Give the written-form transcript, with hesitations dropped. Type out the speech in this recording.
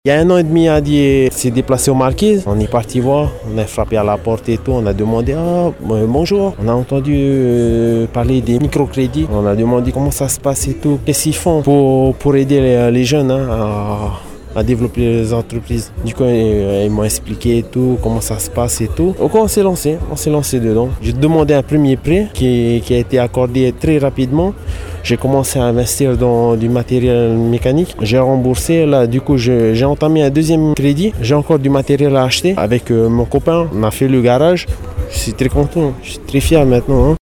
Il y a 1 an et demi, Adi s'est déplacé au Marquises. On est parti voir, on a frappé à la porte et tout. On a demandé bonjour. On a entendu parler des microcrédits. On a demandé comment ça se passe et tout. Qu'est-ce qu'ils font pour aider les jeunes à développer les entreprises. Du coup, ils m'ont expliqué tout, comment ça se passe et tout. Donc on s'est lancé dedans. J'ai demandé un premier prêt qui a été accordé très rapidement. J'ai commencé à investir dans du matériel mécanique. J'ai remboursé, là, du coup, j'ai entamé un deuxième crédit. J'ai encore du matériel à acheter avec mon copain. On a fait le garage. Je suis très content, je suis très fier maintenant.